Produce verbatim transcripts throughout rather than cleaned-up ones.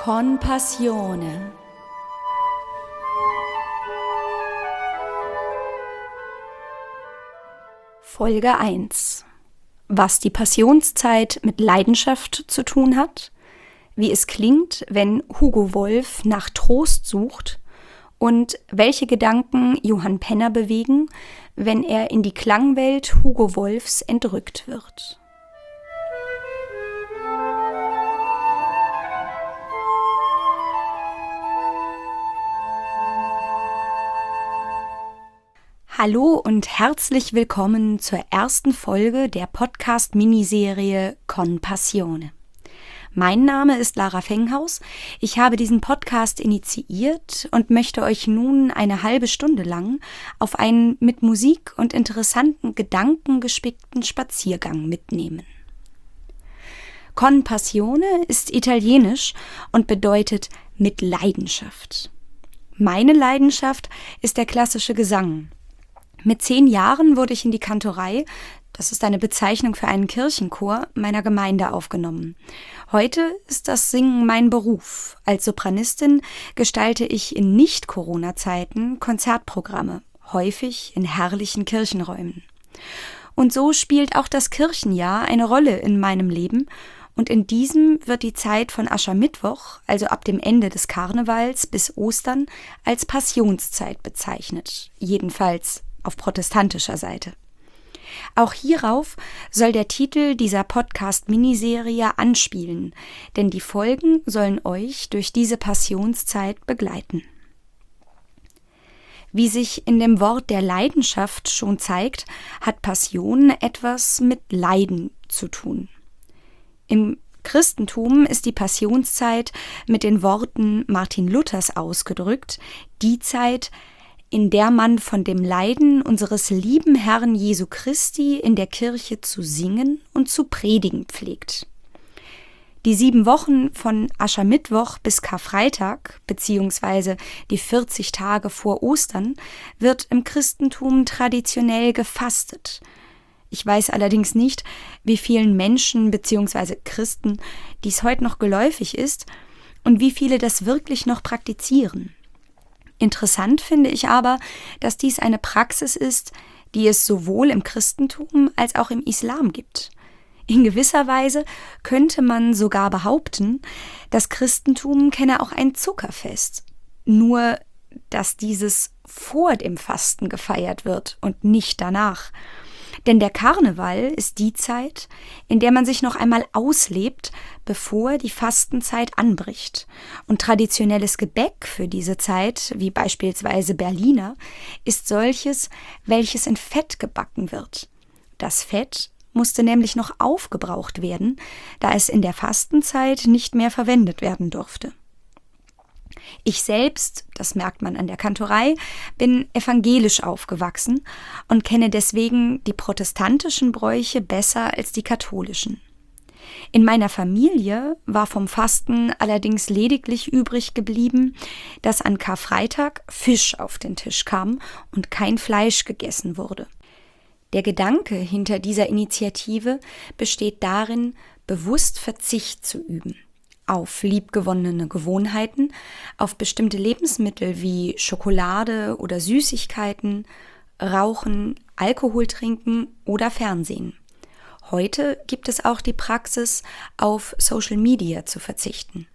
Con Passione. Folge eins. Was die Passionszeit mit Leidenschaft zu tun hat, wie es klingt, wenn Hugo Wolf nach Trost sucht und welche Gedanken Johann Penner bewegen, wenn er in die Klangwelt Hugo Wolfs entrückt wird. Hallo und herzlich willkommen zur ersten Folge der Podcast-Miniserie Con Passione. Mein Name ist Lara Fenghaus. Ich habe diesen Podcast initiiert und möchte euch nun eine halbe Stunde lang auf einen mit Musik und interessanten Gedanken gespickten Spaziergang mitnehmen. Con Passione ist italienisch und bedeutet mit Leidenschaft. Meine Leidenschaft ist der klassische Gesang. Mit zehn Jahren wurde ich in die Kantorei, das ist eine Bezeichnung für einen Kirchenchor, meiner Gemeinde aufgenommen. Heute ist das Singen mein Beruf. Als Sopranistin gestalte ich in Nicht-Corona-Zeiten Konzertprogramme, häufig in herrlichen Kirchenräumen. Und so spielt auch das Kirchenjahr eine Rolle in meinem Leben, und in diesem wird die Zeit von Aschermittwoch, also ab dem Ende des Karnevals bis Ostern, als Passionszeit bezeichnet, jedenfalls auf protestantischer Seite. Auch hierauf soll der Titel dieser Podcast-Miniserie anspielen, denn die Folgen sollen euch durch diese Passionszeit begleiten. Wie sich in dem Wort der Leidenschaft schon zeigt, hat Passion etwas mit Leiden zu tun. Im Christentum ist die Passionszeit mit den Worten Martin Luthers ausgedrückt, die Zeit, in der man von dem Leiden unseres lieben Herrn Jesu Christi in der Kirche zu singen und zu predigen pflegt. Die sieben Wochen von Aschermittwoch bis Karfreitag, beziehungsweise die vierzig Tage vor Ostern, wird im Christentum traditionell gefastet. Ich weiß allerdings nicht, wie vielen Menschen bzw. Christen dies heute noch geläufig ist und wie viele das wirklich noch praktizieren. Interessant finde ich aber, dass dies eine Praxis ist, die es sowohl im Christentum als auch im Islam gibt. In gewisser Weise könnte man sogar behaupten, das Christentum kenne auch ein Zuckerfest, nur dass dieses vor dem Fasten gefeiert wird und nicht danach. Denn der Karneval ist die Zeit, in der man sich noch einmal auslebt, bevor die Fastenzeit anbricht. Und traditionelles Gebäck für diese Zeit, wie beispielsweise Berliner, ist solches, welches in Fett gebacken wird. Das Fett musste nämlich noch aufgebraucht werden, da es in der Fastenzeit nicht mehr verwendet werden durfte. Ich selbst, das merkt man an der Kantorei, bin evangelisch aufgewachsen und kenne deswegen die protestantischen Bräuche besser als die katholischen. In meiner Familie war vom Fasten allerdings lediglich übrig geblieben, dass an Karfreitag Fisch auf den Tisch kam und kein Fleisch gegessen wurde. Der Gedanke hinter dieser Initiative besteht darin, bewusst Verzicht zu üben. Auf liebgewonnene Gewohnheiten, auf bestimmte Lebensmittel wie Schokolade oder Süßigkeiten, Rauchen, Alkohol trinken oder Fernsehen. Heute gibt es auch die Praxis, auf Social Media zu verzichten.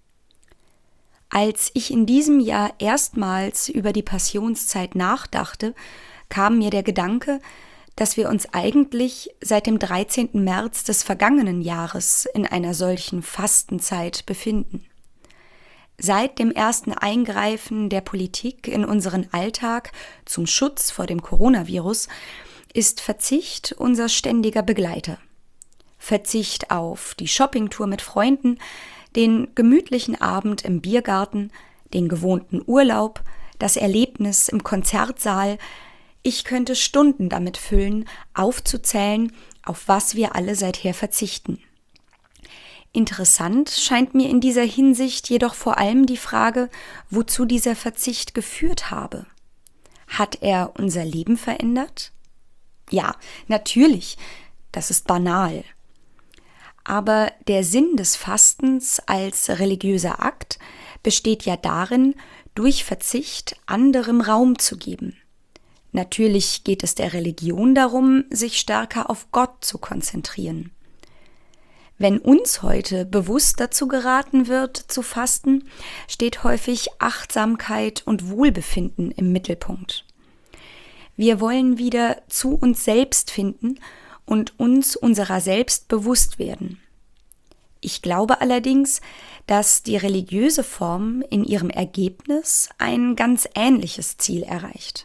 Als ich in diesem Jahr erstmals über die Passionszeit nachdachte, kam mir der Gedanke, dass wir uns eigentlich seit dem dreizehnten März des vergangenen Jahres in einer solchen Fastenzeit befinden. Seit dem ersten Eingreifen der Politik in unseren Alltag zum Schutz vor dem Coronavirus ist Verzicht unser ständiger Begleiter. Verzicht auf die Shoppingtour mit Freunden, den gemütlichen Abend im Biergarten, den gewohnten Urlaub, das Erlebnis im Konzertsaal. Ich könnte Stunden damit füllen, aufzuzählen, auf was wir alle seither verzichten. Interessant scheint mir in dieser Hinsicht jedoch vor allem die Frage, wozu dieser Verzicht geführt habe. Hat er unser Leben verändert? Ja, natürlich, das ist banal. Aber der Sinn des Fastens als religiöser Akt besteht ja darin, durch Verzicht anderem Raum zu geben. Natürlich geht es der Religion darum, sich stärker auf Gott zu konzentrieren. Wenn uns heute bewusst dazu geraten wird, zu fasten, steht häufig Achtsamkeit und Wohlbefinden im Mittelpunkt. Wir wollen wieder zu uns selbst finden und uns unserer selbst bewusst werden. Ich glaube allerdings, dass die religiöse Form in ihrem Ergebnis ein ganz ähnliches Ziel erreicht.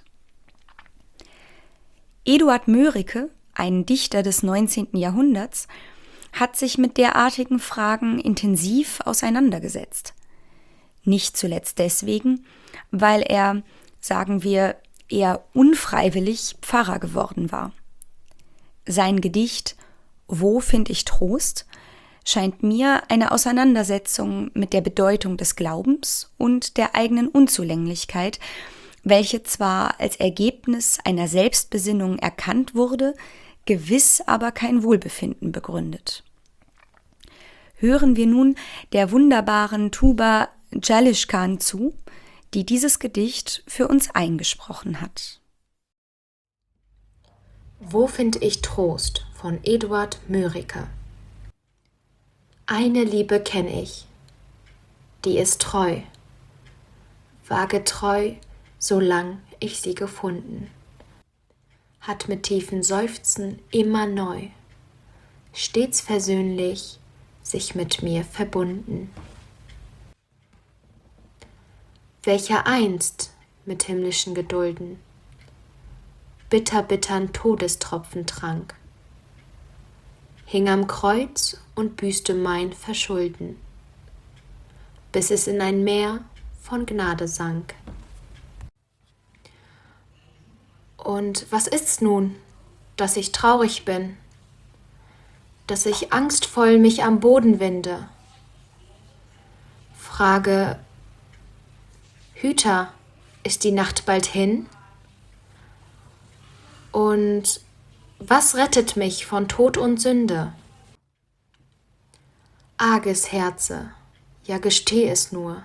Eduard Mörike, ein Dichter des neunzehnten Jahrhunderts, hat sich mit derartigen Fragen intensiv auseinandergesetzt. Nicht zuletzt deswegen, weil er, sagen wir, eher unfreiwillig Pfarrer geworden war. Sein Gedicht »Wo find ich Trost« scheint mir eine Auseinandersetzung mit der Bedeutung des Glaubens und der eigenen Unzulänglichkeit, welche zwar als Ergebnis einer Selbstbesinnung erkannt wurde, gewiss aber kein Wohlbefinden begründet. Hören wir nun der wunderbaren Tuba Jalishkan zu, die dieses Gedicht für uns eingesprochen hat. Wo find ich Trost von Eduard Mörike. Eine Liebe kenn ich, die ist treu, war getreu, solang ich sie gefunden, hat mit tiefen Seufzen immer neu, stets versöhnlich sich mit mir verbunden. Welcher einst mit himmlischen Gedulden bitter, bittern Todestropfen trank, hing am Kreuz und büßte mein Verschulden, bis es in ein Meer von Gnade sank. Und was ist's nun, dass ich traurig bin, dass ich angstvoll mich am Boden winde? Frage, Hüter, ist die Nacht bald hin? Und was rettet mich von Tod und Sünde? Arges Herze, ja gesteh es nur,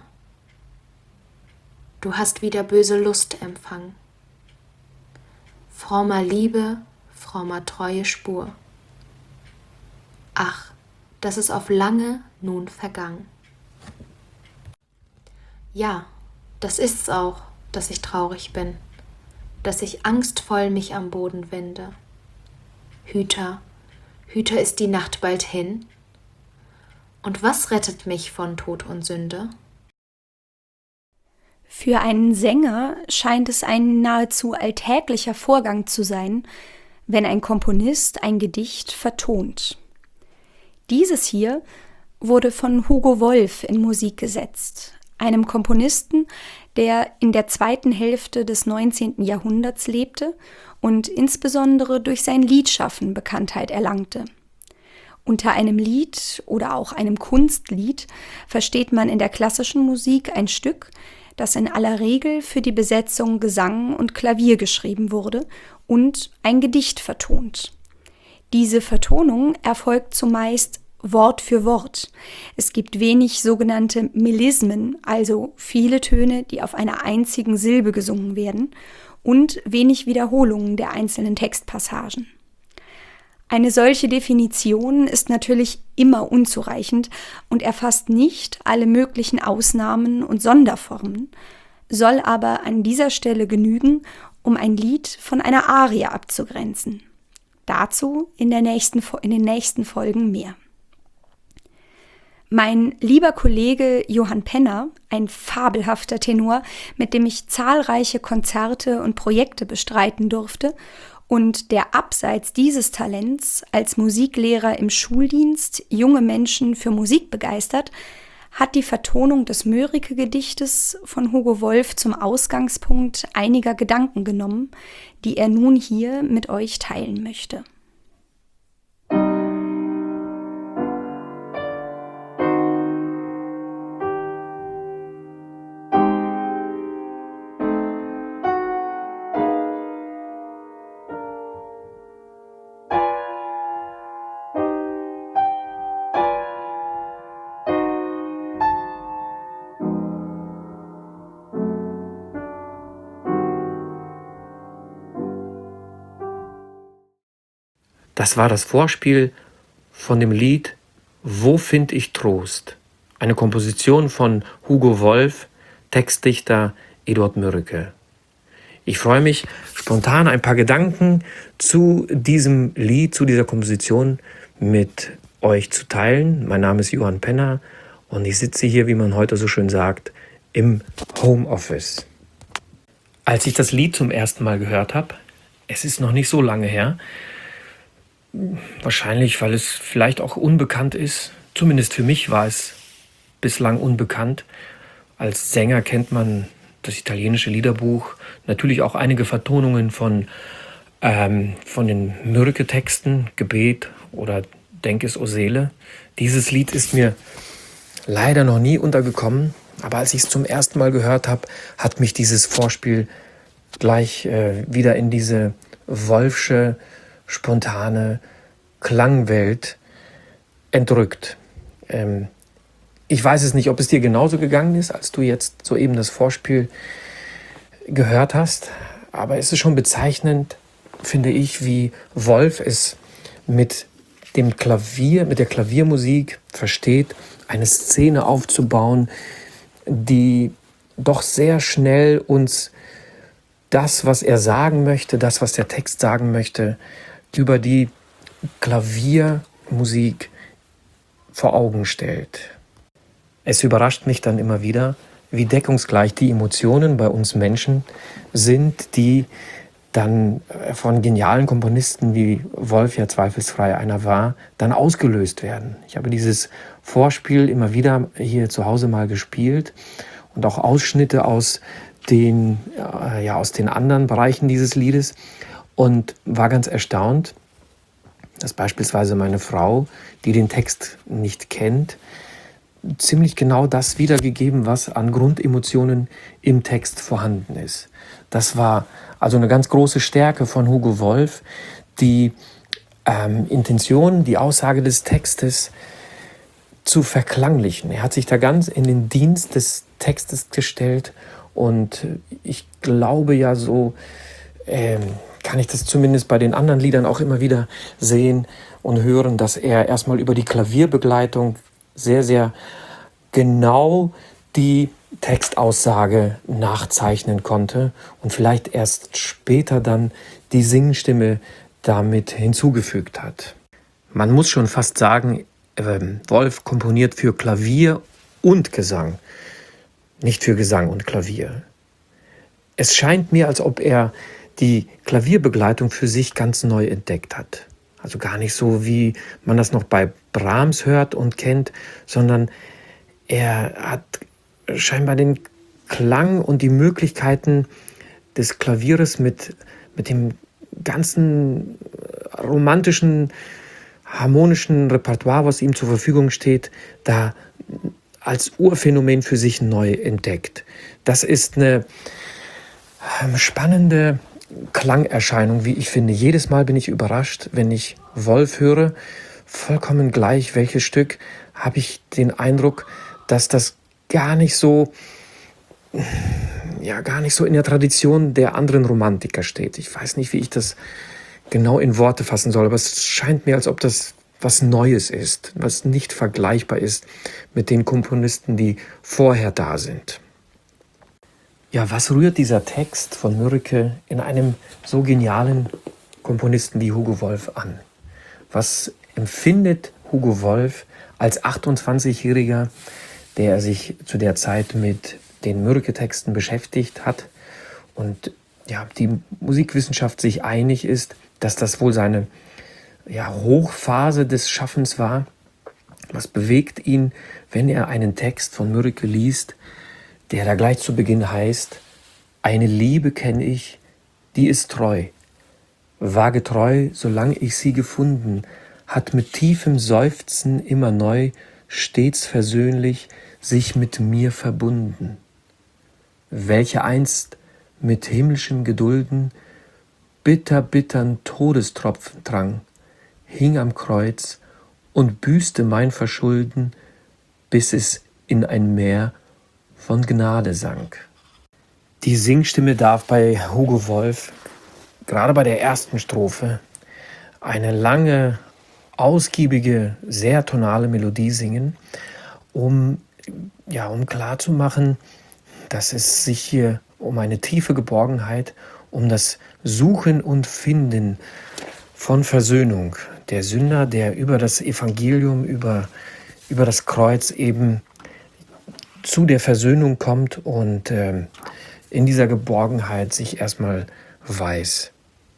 du hast wieder böse Lust empfangen. Frommer Liebe, frommer Treue Spur. Ach, dass es auf lange nun vergangen. Ja, das ist's auch, dass ich traurig bin, dass ich angstvoll mich am Boden winde. Hüter, Hüter, ist die Nacht bald hin? Und was rettet mich von Tod und Sünde? Für einen Sänger scheint es ein nahezu alltäglicher Vorgang zu sein, wenn ein Komponist ein Gedicht vertont. Dieses hier wurde von Hugo Wolf in Musik gesetzt, einem Komponisten, der in der zweiten Hälfte des neunzehnten Jahrhunderts lebte und insbesondere durch sein Liedschaffen Bekanntheit erlangte. Unter einem Lied oder auch einem Kunstlied versteht man in der klassischen Musik ein Stück, das in aller Regel für die Besetzung Gesang und Klavier geschrieben wurde und ein Gedicht vertont. Diese Vertonung erfolgt zumeist Wort für Wort. Es gibt wenig sogenannte Melismen, also viele Töne, die auf einer einzigen Silbe gesungen werden, und wenig Wiederholungen der einzelnen Textpassagen. Eine solche Definition ist natürlich immer unzureichend und erfasst nicht alle möglichen Ausnahmen und Sonderformen, soll aber an dieser Stelle genügen, um ein Lied von einer Arie abzugrenzen. Dazu in, der nächsten, in den nächsten Folgen mehr. Mein lieber Kollege Johann Penner, ein fabelhafter Tenor, mit dem ich zahlreiche Konzerte und Projekte bestreiten durfte und der abseits dieses Talents als Musiklehrer im Schuldienst junge Menschen für Musik begeistert, hat die Vertonung des Mörike-Gedichtes von Hugo Wolf zum Ausgangspunkt einiger Gedanken genommen, die er nun hier mit euch teilen möchte. Das war das Vorspiel von dem Lied »Wo find ich Trost?«, eine Komposition von Hugo Wolf, Textdichter Eduard Mürike. Ich freue mich, spontan ein paar Gedanken zu diesem Lied, zu dieser Komposition mit euch zu teilen. Mein Name ist Johann Penner und ich sitze hier, wie man heute so schön sagt, im Homeoffice. Als ich das Lied zum ersten Mal gehört habe, es ist noch nicht so lange her, wahrscheinlich, weil es vielleicht auch unbekannt ist, zumindest für mich war es bislang unbekannt. Als Sänger kennt man das italienische Liederbuch, natürlich auch einige Vertonungen von, ähm, von den Mürike-Texten, Gebet oder Denk es, o Seele. Dieses Lied ist mir leider noch nie untergekommen, aber als ich es zum ersten Mal gehört habe, hat mich dieses Vorspiel gleich äh, wieder in diese Wolfsche, spontane Klangwelt entrückt. Ähm, ich weiß es nicht, ob es dir genauso gegangen ist, als du jetzt soeben das Vorspiel gehört hast, aber es ist schon bezeichnend, finde ich, wie Wolf es mit dem Klavier, mit der Klaviermusik versteht, eine Szene aufzubauen, die doch sehr schnell uns das, was er sagen möchte, das, was der Text sagen möchte, über die Klaviermusik vor Augen stellt. Es überrascht mich dann immer wieder, wie deckungsgleich die Emotionen bei uns Menschen sind, die dann von genialen Komponisten, wie Wolf ja zweifelsfrei einer war, dann ausgelöst werden. Ich habe dieses Vorspiel immer wieder hier zu Hause mal gespielt und auch Ausschnitte aus den, ja, aus den anderen Bereichen dieses Liedes und war ganz erstaunt, dass beispielsweise meine Frau, die den Text nicht kennt, ziemlich genau das wiedergegeben, was an Grundemotionen im Text vorhanden ist. Das war also eine ganz große Stärke von Hugo Wolf, die ähm, Intention, die Aussage des Textes zu verklanglichen. Er hat sich da ganz in den Dienst des Textes gestellt und ich glaube ja so, ähm, kann ich das zumindest bei den anderen Liedern auch immer wieder sehen und hören, dass er erstmal über die Klavierbegleitung sehr, sehr genau die Textaussage nachzeichnen konnte und vielleicht erst später dann die Singstimme damit hinzugefügt hat. Man muss schon fast sagen, Wolf komponiert für Klavier und Gesang, nicht für Gesang und Klavier. Es scheint mir, als ob er die Klavierbegleitung für sich ganz neu entdeckt hat. Also gar nicht so, wie man das noch bei Brahms hört und kennt, sondern er hat scheinbar den Klang und die Möglichkeiten des Klavieres mit, mit dem ganzen romantischen, harmonischen Repertoire, was ihm zur Verfügung steht, da als Urphänomen für sich neu entdeckt. Das ist eine spannende Klangerscheinung, wie ich finde. Jedes Mal bin ich überrascht, wenn ich Wolf höre. Vollkommen gleich, welches Stück, habe ich den Eindruck, dass das gar nicht so, ja, gar nicht so in der Tradition der anderen Romantiker steht. Ich weiß nicht, wie ich das genau in Worte fassen soll, aber es scheint mir, als ob das was Neues ist, was nicht vergleichbar ist mit den Komponisten, die vorher da sind. Ja, was rührt dieser Text von Mürike in einem so genialen Komponisten wie Hugo Wolf an? Was empfindet Hugo Wolf als achtundzwanzigjähriger, der sich zu der Zeit mit den Mürike-Texten beschäftigt hat und ja, die Musikwissenschaft sich einig ist, dass das wohl seine ja, Hochphase des Schaffens war? Was bewegt ihn, wenn er einen Text von Mürike liest, der da gleich zu Beginn heißt: Eine Liebe kenne ich, die ist treu, war getreu, solang ich sie gefunden, hat mit tiefem Seufzen immer neu, stets versöhnlich sich mit mir verbunden. Welche einst mit himmlischem Gedulden bitter, bittern Todestropfen drang, hing am Kreuz und büßte mein Verschulden, bis es in ein Meer von Gnade sank. Die Singstimme darf bei Hugo Wolf, gerade bei der ersten Strophe, eine lange, ausgiebige, sehr tonale Melodie singen, um, ja, um klarzumachen, dass es sich hier um eine tiefe Geborgenheit, um das Suchen und Finden von Versöhnung der Sünder, der über das Evangelium, über, über das Kreuz eben zu der Versöhnung kommt und äh, in dieser Geborgenheit sich erstmal weiß.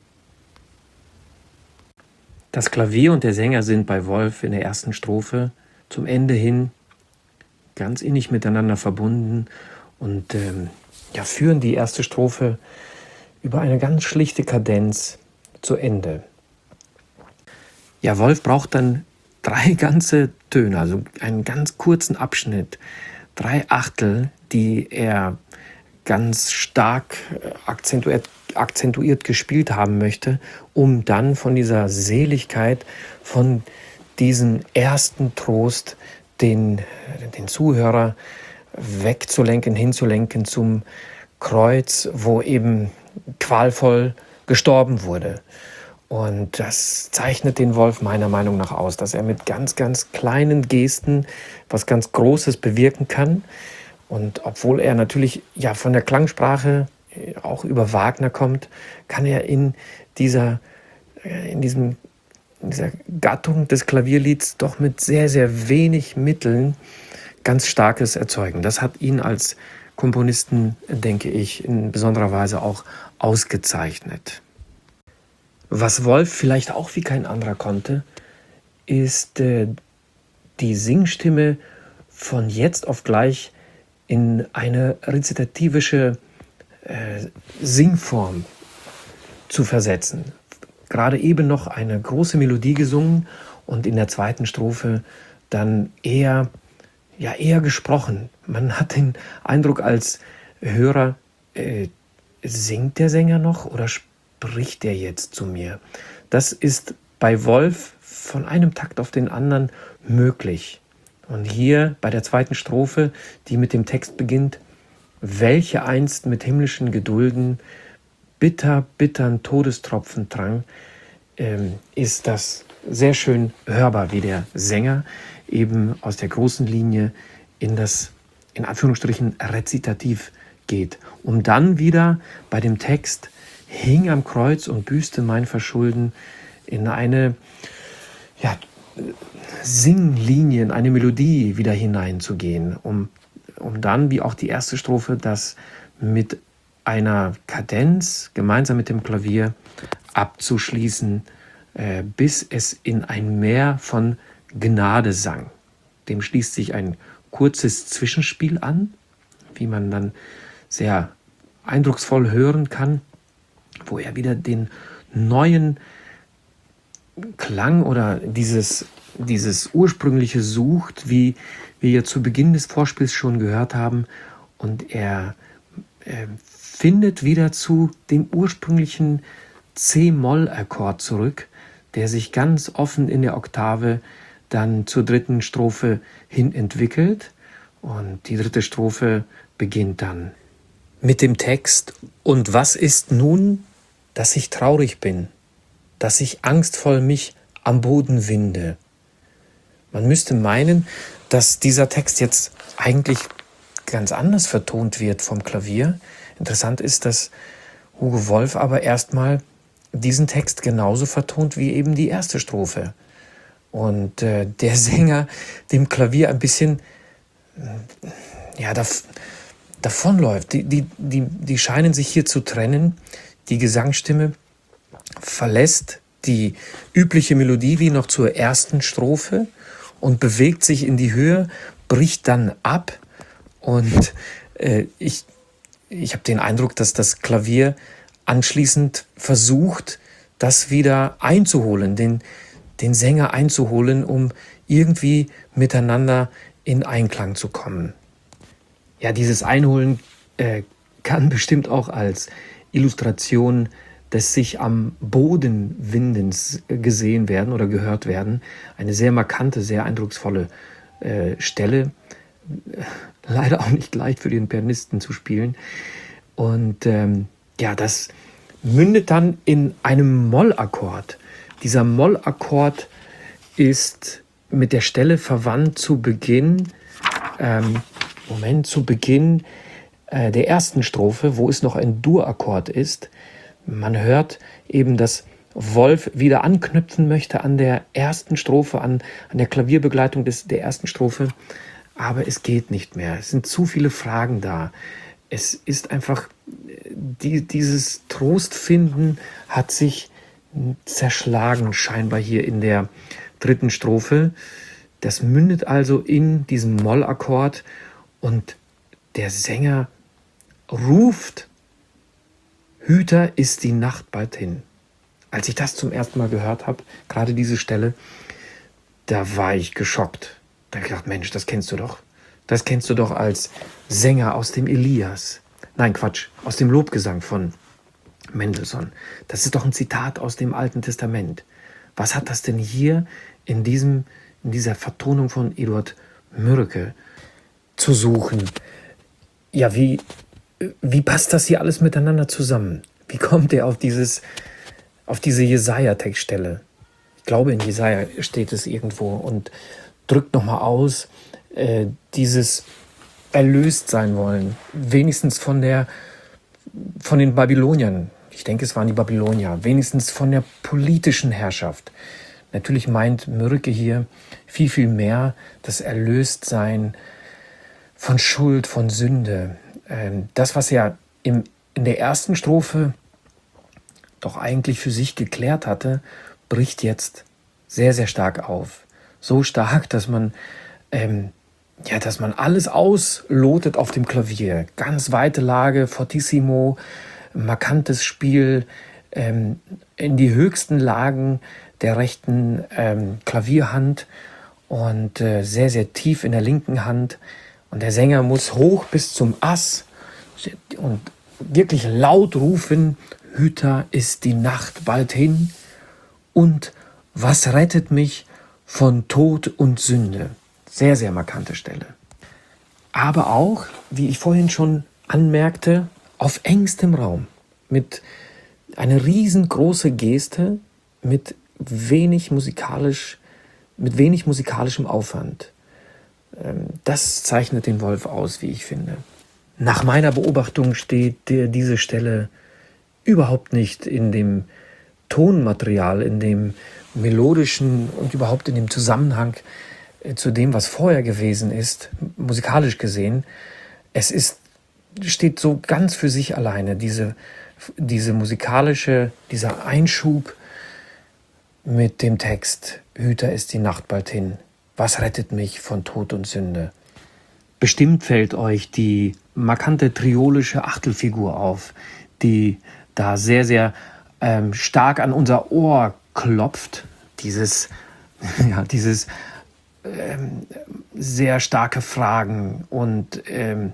Das Klavier und der Sänger sind bei Wolf in der ersten Strophe zum Ende hin ganz innig miteinander verbunden und ähm, ja, führen die erste Strophe über eine ganz schlichte Kadenz zu Ende. Ja, Wolf braucht dann drei ganze Töne, also einen ganz kurzen Abschnitt, drei Achtel, die er ganz stark akzentuiert, akzentuiert gespielt haben möchte, um dann von dieser Seligkeit, von diesem ersten Trost, den, den Zuhörer wegzulenken, hinzulenken zum Kreuz, wo eben qualvoll gestorben wurde. Und das zeichnet den Wolf meiner Meinung nach aus, dass er mit ganz, ganz kleinen Gesten was ganz Großes bewirken kann. Und obwohl er natürlich ja von der Klangsprache auch über Wagner kommt, kann er in dieser, in diesem, in dieser Gattung des Klavierlieds doch mit sehr, sehr wenig Mitteln ganz Starkes erzeugen. Das hat ihn als Komponisten, denke ich, in besonderer Weise auch ausgezeichnet. Was Wolf vielleicht auch wie kein anderer konnte, ist äh, die Singstimme von jetzt auf gleich in eine rezitativische äh, Singform zu versetzen. Gerade eben noch eine große Melodie gesungen und in der zweiten Strophe dann eher, ja, eher gesprochen. Man hat den Eindruck als Hörer, äh, singt der Sänger noch oder spricht der jetzt zu mir? Das ist bei Wolf von einem Takt auf den anderen möglich. Und hier bei der zweiten Strophe, die mit dem Text beginnt: welche einst mit himmlischen Gedulden bitter, bittern Todestropfen drang, ähm, ist das sehr schön hörbar, wie der Sänger eben aus der großen Linie in das, in Anführungsstrichen, Rezitativ geht, um dann wieder bei dem Text hing am Kreuz und büßte mein Verschulden in eine, ja, Singlinie, in eine Melodie wieder hineinzugehen, um, um dann, wie auch die erste Strophe, das mit einer Kadenz gemeinsam mit dem Klavier abzuschließen, äh, bis es in ein Meer von Gnade sang. Dem schließt sich ein kurzes Zwischenspiel an, wie man dann sehr eindrucksvoll hören kann, wo er wieder den neuen Klang oder dieses, dieses ursprüngliche sucht, wie wir ja zu Beginn des Vorspiels schon gehört haben. Und er äh, findet wieder zu dem ursprünglichen C-Moll-Akkord zurück, der sich ganz offen in der Oktave dann zur dritten Strophe hin entwickelt. Und die dritte Strophe beginnt dann mit dem Text: Und was ist nun, dass ich traurig bin, dass ich angstvoll mich am Boden winde? Man müsste meinen, dass dieser Text jetzt eigentlich ganz anders vertont wird vom Klavier. Interessant ist, dass Hugo Wolf aber erstmal diesen Text genauso vertont wie eben die erste Strophe. Und äh, der Sänger dem Klavier ein bisschen äh, ja, dav- davonläuft. Die, die, die, die scheinen sich hier zu trennen. Die Gesangsstimme verlässt die übliche Melodie wie noch zur ersten Strophe und bewegt sich in die Höhe, bricht dann ab. Und äh, ich, ich habe den Eindruck, dass das Klavier anschließend versucht, das wieder einzuholen, den, den Sänger einzuholen, um irgendwie miteinander in Einklang zu kommen. Ja, dieses Einholen äh, kann bestimmt auch als Illustration des sich am Boden Windens gesehen werden oder gehört werden. Eine sehr markante, sehr eindrucksvolle äh, Stelle. Leider auch nicht leicht für den Pianisten zu spielen. Und ähm, ja, das mündet dann in einem Mollakkord, Dieser Mollakkord ist mit der Stelle verwandt zu Beginn, ähm, Moment, zu Beginn äh, der ersten Strophe, wo es noch ein Dur-Akkord ist. Man hört eben, dass Wolf wieder anknüpfen möchte an der ersten Strophe, an, an der Klavierbegleitung des, der ersten Strophe. Aber es geht nicht mehr. Es sind zu viele Fragen da. Es ist einfach, die, dieses Trostfinden hat sich zerschlagen scheinbar hier in der dritten Strophe. Das mündet also in diesem Mollakkord und der Sänger ruft: Hüter, ist die Nacht bald hin. Als ich das zum ersten Mal gehört habe, gerade diese Stelle, da war ich geschockt. Da habe ich gedacht, Mensch, das kennst du doch. Das kennst du doch als Sänger aus dem Elias. Nein, Quatsch, aus dem Lobgesang von Mendelssohn. Das ist doch ein Zitat aus dem Alten Testament. Was hat das denn hier in, diesem, in dieser Vertonung von Eduard Mürike zu suchen? Ja, wie, wie passt das hier alles miteinander zusammen? Wie kommt er auf, dieses, auf diese Jesaja-Textstelle? Ich glaube, in Jesaja steht es irgendwo und drückt nochmal aus, äh, dieses erlöst sein wollen, wenigstens von der, von den Babyloniern. Ich denke, es waren die Babylonier, wenigstens von der politischen Herrschaft. Natürlich meint Mürike hier viel, viel mehr das Erlöstsein von Schuld, von Sünde. Ähm, das, was er im, in der ersten Strophe doch eigentlich für sich geklärt hatte, bricht jetzt sehr, sehr stark auf. So stark, dass man, ähm, ja, dass man alles auslotet auf dem Klavier. Ganz weite Lage, fortissimo, markantes Spiel, ähm, in die höchsten Lagen der rechten ähm, Klavierhand und äh, sehr, sehr tief in der linken Hand. Und der Sänger muss hoch bis zum Ass und wirklich laut rufen: Hüter, ist die Nacht bald hin? Und was rettet mich von Tod und Sünde? Sehr, sehr markante Stelle. Aber auch, wie ich vorhin schon anmerkte, auf engstem Raum. Mit einer riesengroßen Geste, mit wenig musikalisch, mit wenig musikalischem Aufwand. Das zeichnet den Wolf aus, wie ich finde. Nach meiner Beobachtung steht der, diese Stelle überhaupt nicht in dem Tonmaterial, in dem melodischen und überhaupt in dem Zusammenhang zu dem, was vorher gewesen ist, musikalisch gesehen. Es ist, steht so ganz für sich alleine, diese, diese musikalische, dieser Einschub mit dem Text: Hüter, ist die Nacht bald hin. Was rettet mich von Tod und Sünde? Bestimmt fällt euch die markante triolische Achtelfigur auf, die da sehr, sehr ähm, stark an unser Ohr klopft. Dieses, ja, dieses ähm, sehr starke Fragen und ähm,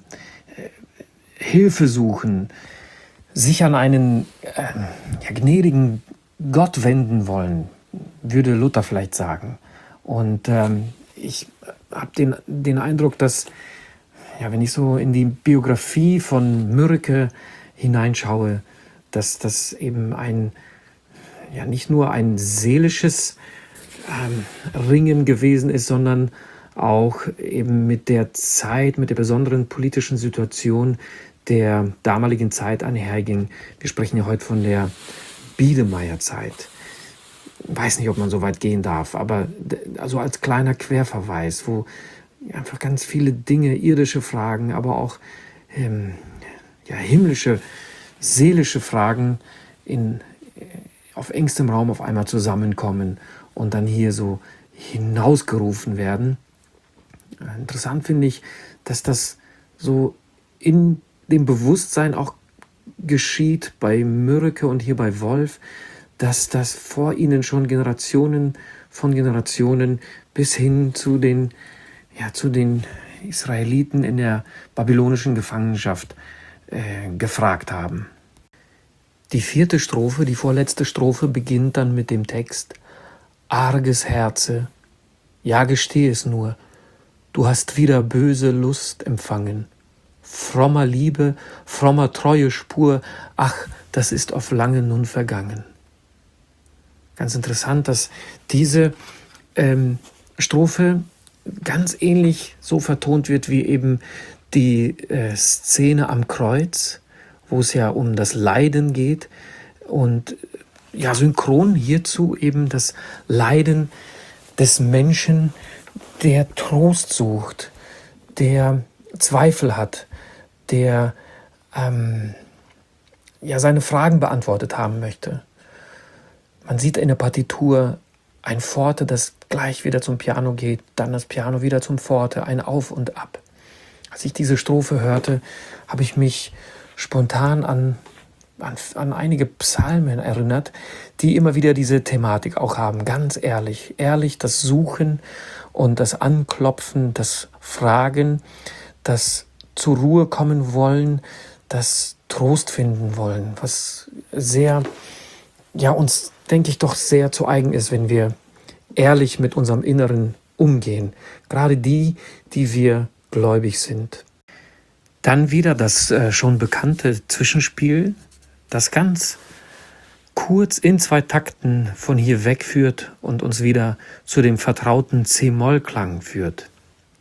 Hilfe suchen, sich an einen ähm, ja, gnädigen Gott wenden wollen, würde Luther vielleicht sagen. Und ähm, ich habe den, den Eindruck, dass, ja, wenn ich so in die Biografie von Mürike hineinschaue, dass das eben ein, ja, nicht nur ein seelisches ähm, Ringen gewesen ist, sondern auch eben mit der Zeit, mit der besonderen politischen Situation der damaligen Zeit einherging. Wir sprechen ja heute von der Biedermeierzeit. Weiß nicht, ob man so weit gehen darf, aber also als kleiner Querverweis, wo einfach ganz viele Dinge, irdische Fragen, aber auch ähm, ja, himmlische, seelische Fragen in, auf engstem Raum auf einmal zusammenkommen und dann hier so hinausgerufen werden. Interessant finde ich, dass das so in dem Bewusstsein auch geschieht bei Mürike und hier bei Wolf, dass das vor ihnen schon Generationen von Generationen bis hin zu den, ja, zu den Israeliten in der babylonischen Gefangenschaft äh, gefragt haben. Die vierte Strophe, die vorletzte Strophe, beginnt dann mit dem Text: Arges Herze, ja, gesteh es nur, du hast wieder böse Lust empfangen. Frommer Liebe, frommer Treue Spur, ach, das ist auf lange nun vergangen. Ganz interessant, dass diese ähm, Strophe ganz ähnlich so vertont wird wie eben die äh, Szene am Kreuz, wo es ja um das Leiden geht und ja, synchron hierzu eben das Leiden des Menschen, der Trost sucht, der Zweifel hat, der ähm, ja seine Fragen beantwortet haben möchte. Man sieht in der Partitur ein Forte, das gleich wieder zum Piano geht, dann das Piano wieder zum Forte, ein Auf und Ab. Als ich diese Strophe hörte, habe ich mich spontan an, an, an einige Psalmen erinnert, die immer wieder diese Thematik auch haben. Ganz ehrlich, ehrlich das Suchen und das Anklopfen, das Fragen, das zur Ruhe kommen wollen, das Trost finden wollen, was sehr, ja, uns, denke ich, doch sehr zu eigen ist, wenn wir ehrlich mit unserem Inneren umgehen. Gerade die, die wir gläubig sind. Dann wieder das äh, schon bekannte Zwischenspiel, das ganz kurz in zwei Takten von hier wegführt und uns wieder zu dem vertrauten C-Moll-Klang führt.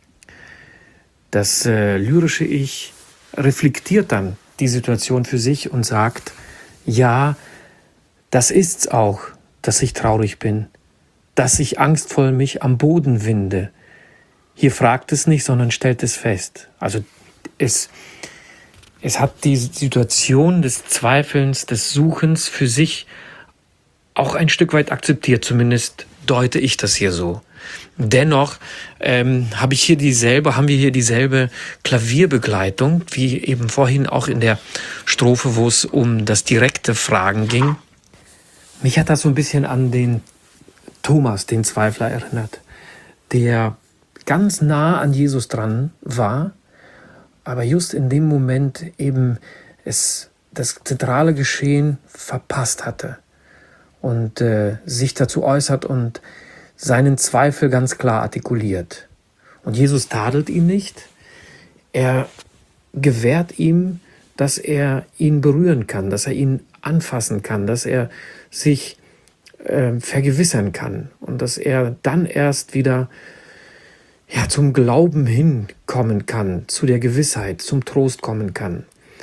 Das äh, lyrische Ich reflektiert dann die Situation für sich und sagt, ja, das ist's auch, dass ich traurig bin, dass ich angstvoll mich am Boden winde. Hier fragt es nicht, sondern stellt es fest. Also es, es hat die Situation des Zweifelns, des Suchens für sich auch ein Stück weit akzeptiert, zumindest deute ich das hier so. Dennoch ähm, habe ich hier dieselbe, haben wir hier dieselbe Klavierbegleitung, wie eben vorhin auch in der Strophe, wo es um das direkte Fragen ging. Mich hat das so ein bisschen an den Thomas, den Zweifler, erinnert, der ganz nah an Jesus dran war, aber just in dem Moment eben es das zentrale Geschehen verpasst hatte und äh, sich dazu äußert und seinen Zweifel ganz klar artikuliert. Und Jesus tadelt ihn nicht, er gewährt ihm, dass er ihn berühren kann, dass er ihn anfassen kann, dass er sich äh, vergewissern kann und dass er dann erst wieder ja, zum Glauben hinkommen kann, zu der Gewissheit, zum Trost kommen kann.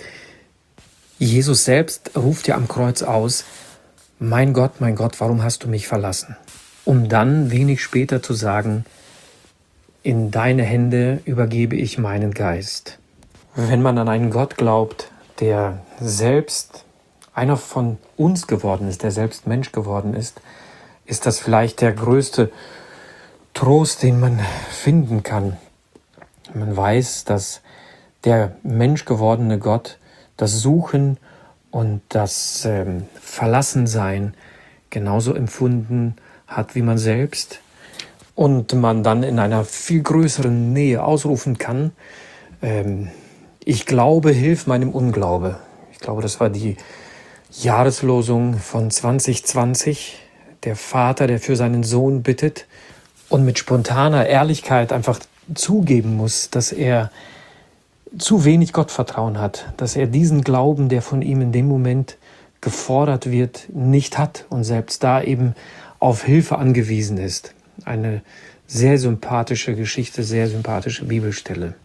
Jesus selbst ruft ja am Kreuz aus, mein Gott, mein Gott, warum hast du mich verlassen? Um dann wenig später zu sagen, in deine Hände übergebe ich meinen Geist. Wenn man an einen Gott glaubt, der selbst einer von uns geworden ist, der selbst Mensch geworden ist, ist das vielleicht der größte Trost, den man finden kann. Man weiß, dass der menschgewordene Gott das Suchen und das ähm, Verlassensein genauso empfunden hat wie man selbst und man dann in einer viel größeren Nähe ausrufen kann, ähm, ich glaube, hilf meinem Unglaube. Ich glaube, das war die Jahreslosung von zwanzig zwanzig. Der Vater, der für seinen Sohn bittet und mit spontaner Ehrlichkeit einfach zugeben muss, dass er zu wenig Gottvertrauen hat, dass er diesen Glauben, der von ihm in dem Moment gefordert wird, nicht hat und selbst da eben auf Hilfe angewiesen ist. Eine sehr sympathische Geschichte, sehr sympathische Bibelstelle.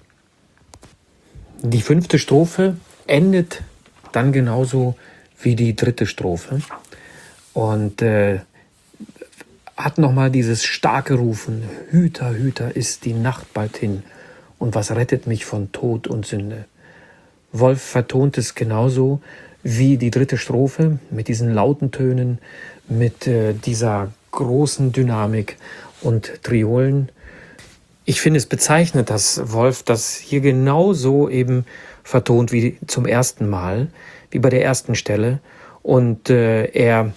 Die fünfte Strophe endet dann genauso wie die dritte Strophe und äh, hat nochmal dieses starke Rufen, Hüter, Hüter ist die Nacht bald hin und was rettet mich von Tod und Sünde. Wolf vertont es genauso wie die dritte Strophe mit diesen lauten Tönen, mit äh, dieser großen Dynamik und Triolen. Ich finde es bezeichnend, dass Wolf das hier genauso eben vertont wie zum ersten Mal, wie bei der ersten Stelle und äh, er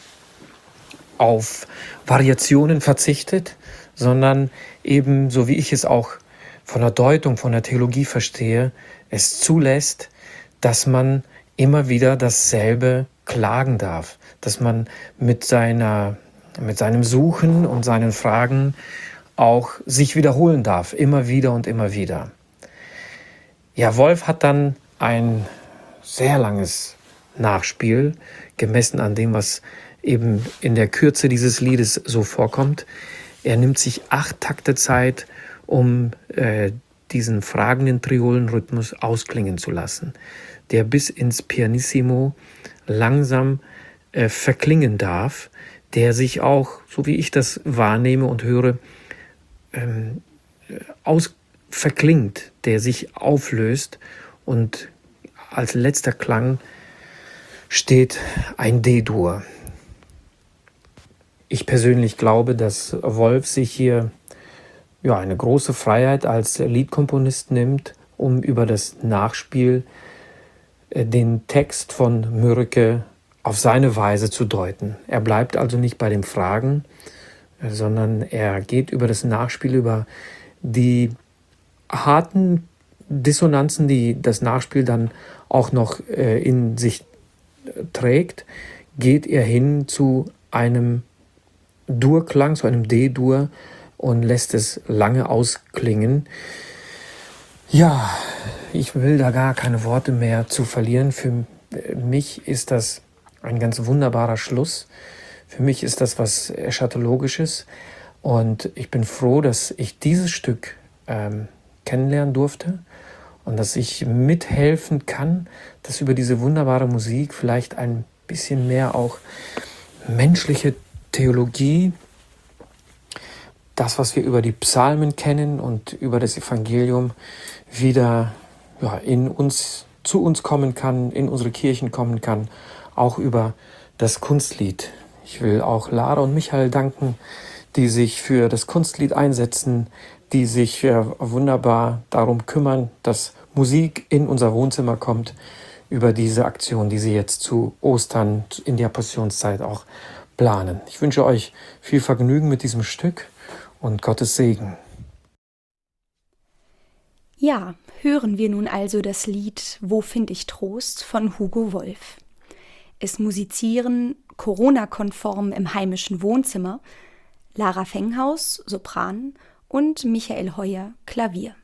auf Variationen verzichtet, sondern eben, so wie ich es auch von der Deutung, von der Theologie verstehe, es zulässt, dass man immer wieder dasselbe klagen darf, dass man mit seiner, mit seinem Suchen und seinen Fragen auch sich wiederholen darf, immer wieder und immer wieder. Ja, Wolf hat dann ein sehr langes Nachspiel, gemessen an dem, was eben in der Kürze dieses Liedes so vorkommt. Er nimmt sich acht Takte Zeit, um äh, diesen fragenden Triolenrhythmus ausklingen zu lassen, der bis ins Pianissimo langsam äh, verklingen darf, der sich auch, so wie ich das wahrnehme und höre, ähm, aus verklingt, der sich auflöst, und als letzter Klang steht ein D-Dur. Ich persönlich glaube, dass Wolf sich hier ja, eine große Freiheit als Liedkomponist nimmt, um über das Nachspiel äh, den Text von Mürike auf seine Weise zu deuten. Er bleibt also nicht bei den Fragen, äh, sondern er geht über das Nachspiel, über die harten Dissonanzen, die das Nachspiel dann auch noch äh, in sich äh, trägt, geht er hin zu einem Durklang, zu einem D-Dur, und lässt es lange ausklingen. Ja, ich will da gar keine Worte mehr zu verlieren. Für mich ist das ein ganz wunderbarer Schluss. Für mich ist das was Eschatologisches. Und ich bin froh, dass ich dieses Stück ähm, kennenlernen durfte und dass ich mithelfen kann, dass über diese wunderbare Musik vielleicht ein bisschen mehr auch menschliche Theologie, das, was wir über die Psalmen kennen und über das Evangelium, wieder ja, in uns, zu uns kommen kann, in unsere Kirchen kommen kann, auch über das Kunstlied. Ich will auch Lara und Michael danken, die sich für das Kunstlied einsetzen, die sich äh, wunderbar darum kümmern, dass Musik in unser Wohnzimmer kommt, über diese Aktion, die sie jetzt zu Ostern in der Passionszeit auch planen. Ich wünsche euch viel Vergnügen mit diesem Stück und Gottes Segen. Ja, hören wir nun also das Lied Wo find ich Trost von Hugo Wolf. Es musizieren Corona-konform im heimischen Wohnzimmer Lara Fenghaus, Sopran, und Michael Heuer, Klavier.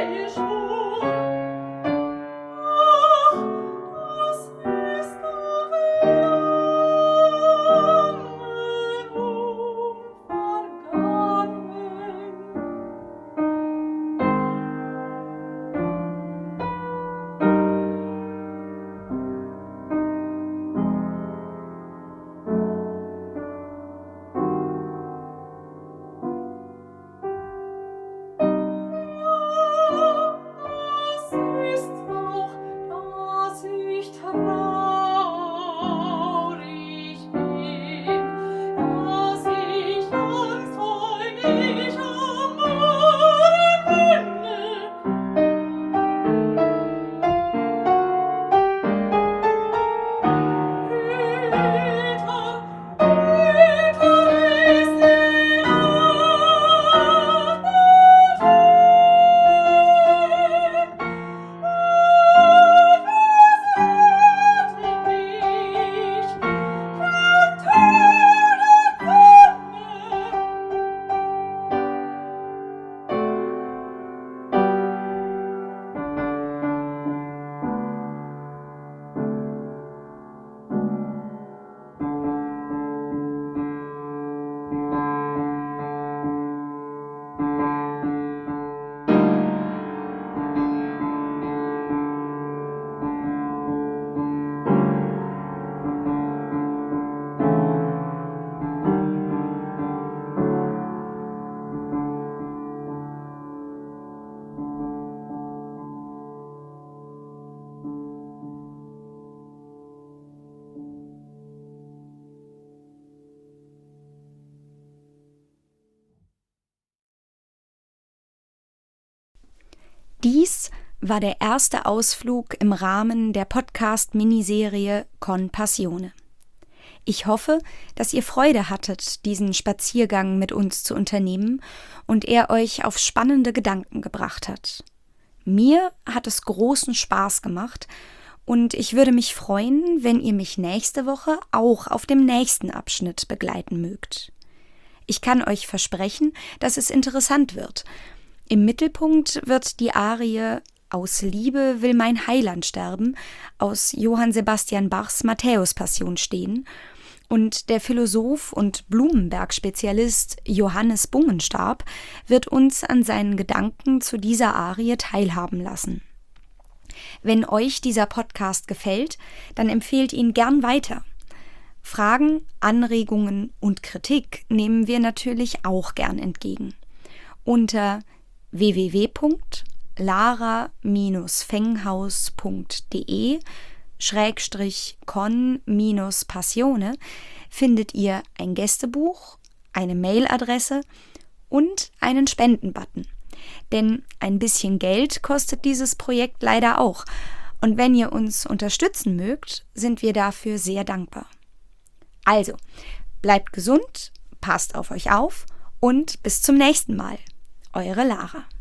Dies war der erste Ausflug im Rahmen der Podcast-Miniserie Con Passione. Ich hoffe, dass ihr Freude hattet, diesen Spaziergang mit uns zu unternehmen und er euch auf spannende Gedanken gebracht hat. Mir hat es großen Spaß gemacht und ich würde mich freuen, wenn ihr mich nächste Woche auch auf dem nächsten Abschnitt begleiten mögt. Ich kann euch versprechen, dass es interessant wird. Im Mittelpunkt wird die Arie »Aus Liebe will mein Heiland sterben« aus Johann Sebastian Bachs Matthäus-Passion stehen und der Philosoph und Blumenberg-Spezialist Johannes Bungenstab wird uns an seinen Gedanken zu dieser Arie teilhaben lassen. Wenn euch dieser Podcast gefällt, dann empfehlt ihn gern weiter. Fragen, Anregungen und Kritik nehmen wir natürlich auch gern entgegen. Unter w w w punkt lara fenghaus punkt de Schrägstrich con minus Passione findet ihr ein Gästebuch, eine Mailadresse und einen Spendenbutton. Denn ein bisschen Geld kostet dieses Projekt leider auch. Und wenn ihr uns unterstützen mögt, sind wir dafür sehr dankbar. Also, bleibt gesund, passt auf euch auf und bis zum nächsten Mal. Eure Lara.